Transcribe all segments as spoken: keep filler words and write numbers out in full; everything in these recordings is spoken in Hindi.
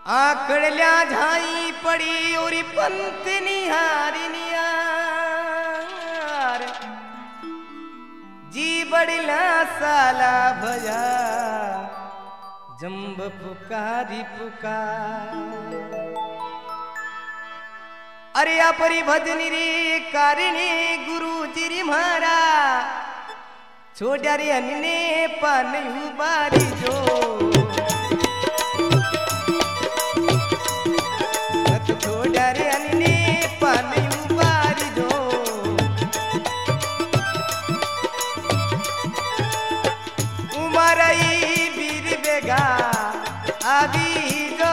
आकड़ल्या झाई पड़ी और पंत निहारी नियार जी बड़ला साला भजा जम्ब पुकारी पुकार। अरे अपरी भजनी रे कारिणी गुरु जी री म्हारा छोड़ा रे अन्ने पानयु बारी जो मत छोड़ा रे अन्ने पानयु बारी जो उमरई वीर बेगा आबी जो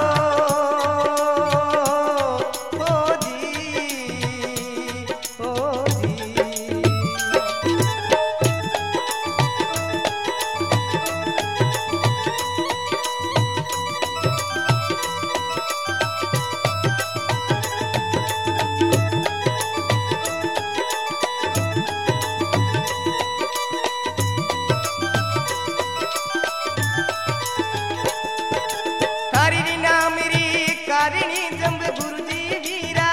कारिणी जम्ब गुरुजी वीरा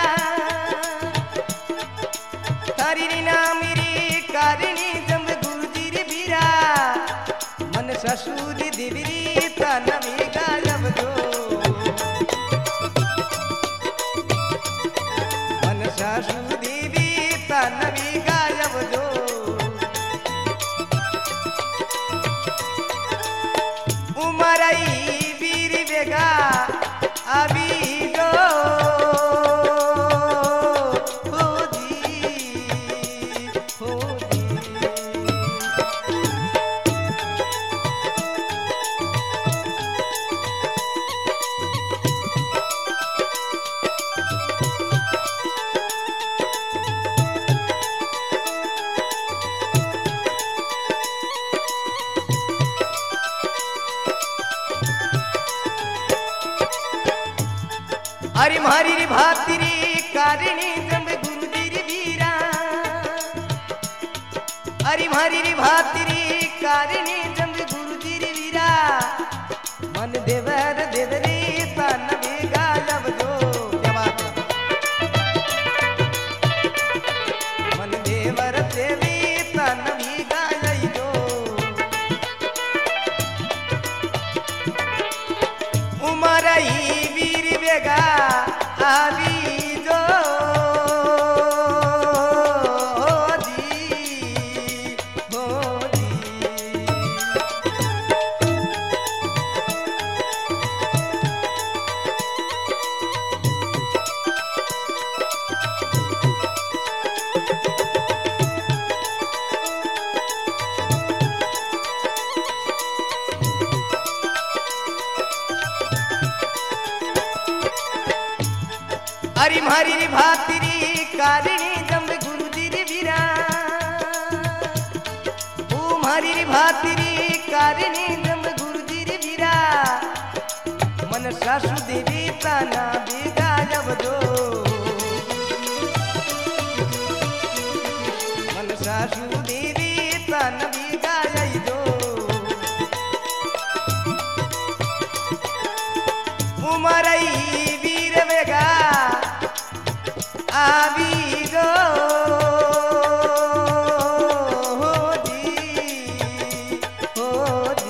तारिणी नामिरी कारिणी जम्ब गुरुजी वीरा मन ससुरी दिवरी तनवी गायब जो मन ससुरी दिवी तनवी गायब जो उमरई वीर बेगा अभी जो होदी होदी अरे मारी रे भातिरी कारिणी जम्ब गुरुजी रे वीरा अरे मारी रे भातिरी कारिणी जम्ब गुरुजी रे वीरा मन देवर देवरे तन बेगा जब जो क्या बात है मन देवर देवी तन बेगा जई जो उमरई वीर बेगा आवी जो होदी होदी अरे मारी रे भातिरी कारिणी जम्ब गुरुजी रे वीरा ओ मारी रे भातिरी कारिणी जम्ब गुरुजी रे वीरा मन सासु देवी ताना बेगा जब जो मन सासु देवी ताना बेगा जई जो उमरई वीर बेगा आवी जो होदी होदी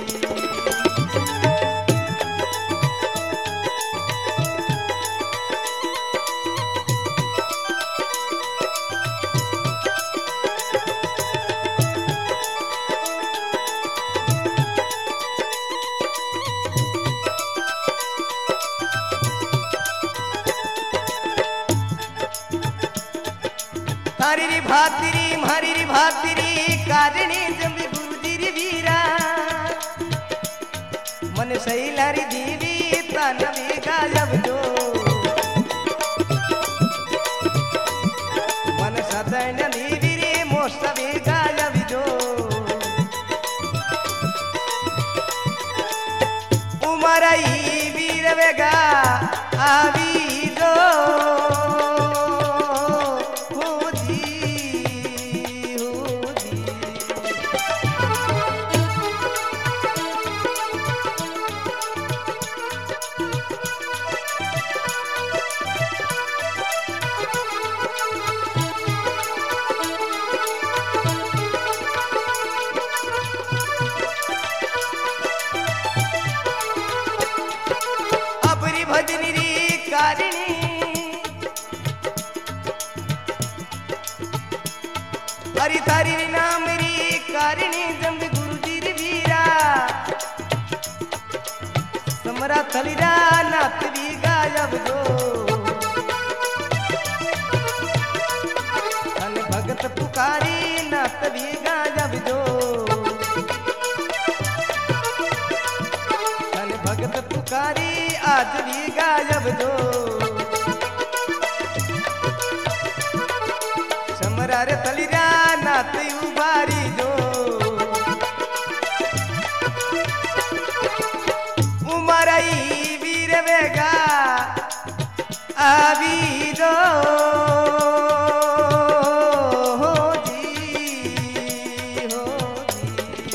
तारी रे भातिरी मारी रे भातिरी कारिणी जम्ब गुरुजी रे वीरा मन सैलारी दीवी तन बेगा जब जो मन सदैन दीवी रे मोस्त बेगा जब जो उमरई वीर बेगा आवी जो समरा थलीरा नाथ भी गायब जो धन भगत पुकारी नाथ भी गायब जो धन भगत पुकारी आज भी गायब जो समरा रे थलीरा नाथ उबारी जो उमरई वीर वेगा आवी जो हो जी हो जी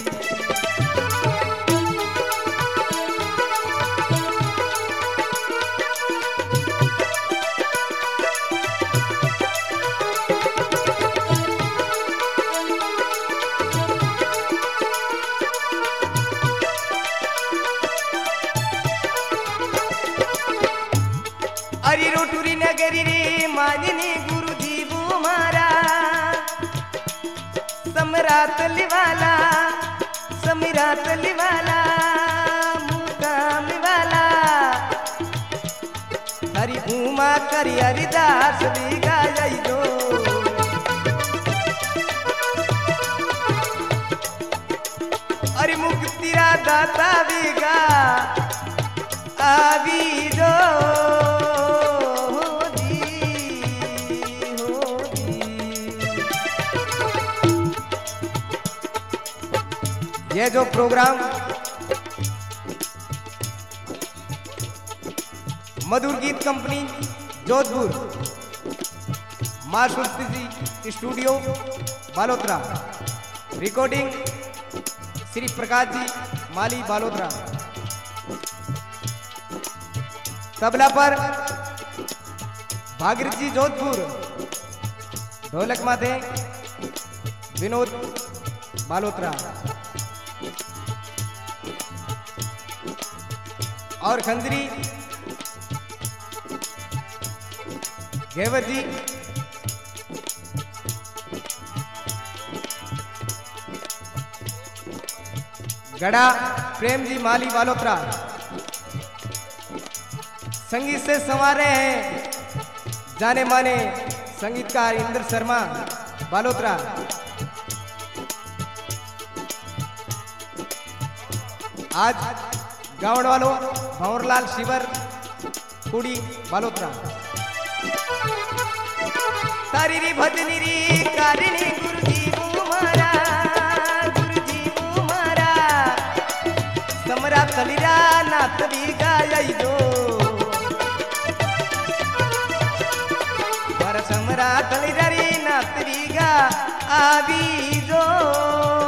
अरे रोटूरी नगरी रे माजनी गुरु जी बुमारा समरात लिवाला समीरात लिवाला मुकाम वाला हरि भूमा करी हरिदास भी गाई दो अरे मुक्तिरा दाता भी गा आवी दो ये जो प्रोग्राम मधुर गीत company Jodhpur Maa Surti studio Balotra recording Shri Prakash ji Mali Balotra tabla पर भागीरथ जी जोधपुर ढोलक माथे विनोद बालोतरा और खंजरी घेवर जी गड़ा प्रेम जी माली बालोतरा संगीत से संवारे हैं जाने माने संगीतकार इंद्र शर्मा बालोतरा आज गावड़ वालों भंवरलाल शिवर कुड़ी बालोतरा तारी री भजनी री कारिणी गुरुजी बुमारा गुरुजी बुमारा समरा थलीरा नाथ भी गाई दो पर समरा थलीरा री नाथ भी गा आवी दो